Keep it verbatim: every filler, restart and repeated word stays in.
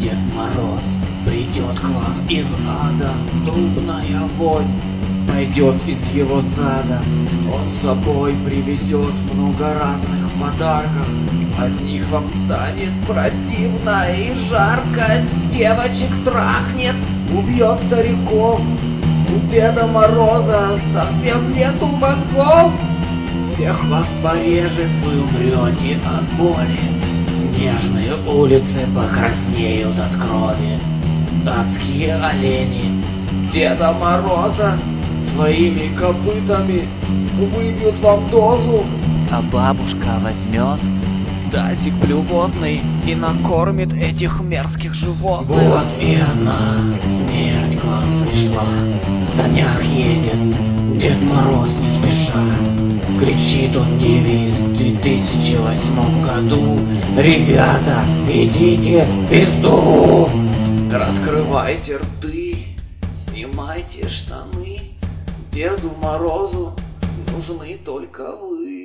Дед Мороз придет к вам из ада, трубная вонь пойдет из его зада. Он с собой привезет много разных подарков, от них вам станет противно и жарко. Девочек трахнет, убьет стариков, у Деда Мороза совсем нету мозгов. Всех вас порежет, вы умрете от боли, снежные улицы покраснеют от крови. Адские олени Деда Мороза своими копытами выбьют вам дозу, а бабушка возьмет тазик блювотный и накормит этих мерзких животных. Вот и она, смерть к вам пришла, в санях едет Дед Мороз не спеша. Кричит он девиз в две тысячи восьмом году: ребята, идите в пизду! Раскрывайте рты, снимайте штаны, Деду Морозу нужны только вы.